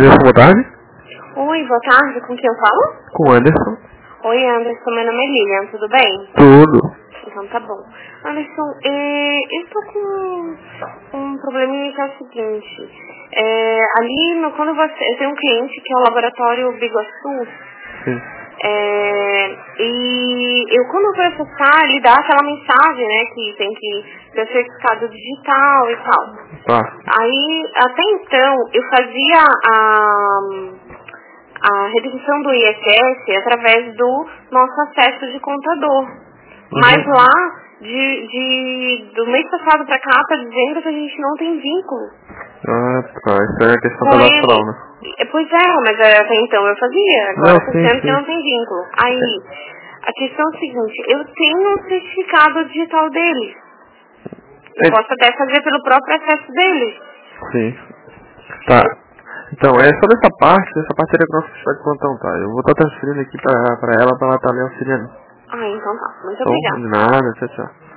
Anderson, boa tarde. Oi, boa tarde, com quem eu falo? Com o Anderson. Oi, Anderson, meu nome é Lilian, tudo bem? Tudo. Então tá bom. Anderson, eu tô com um probleminha que é o seguinte. Quando eu tenho um cliente que é o laboratório Biguaçu. Sim. Quando eu vou acessar, ele dá aquela mensagem, né, que tem que ter certificado digital e tal. Tá. Aí, até então, eu fazia a redução do ISS através do nosso acesso de contador. Mas lá, do mês passado pra cá, tá dizendo que a gente não tem vínculo. Ah, tá. Isso é questão Com cadastral, ele. né? Pois é, mas até então eu fazia. Agora Não, tá sim, dizendo que sim. não tem vínculo. Aí, a questão é o seguinte, eu tenho o certificado digital dele. Eu posso até fazer pelo próprio acesso dele. Sim. Tá. Então, é só dessa parte era que o nosso fiscal de plantão, tá? Eu vou estar transferindo aqui pra ela estar me auxiliando. Ah, então tá. Muito Então, obrigada. de nada, tchau, tchau.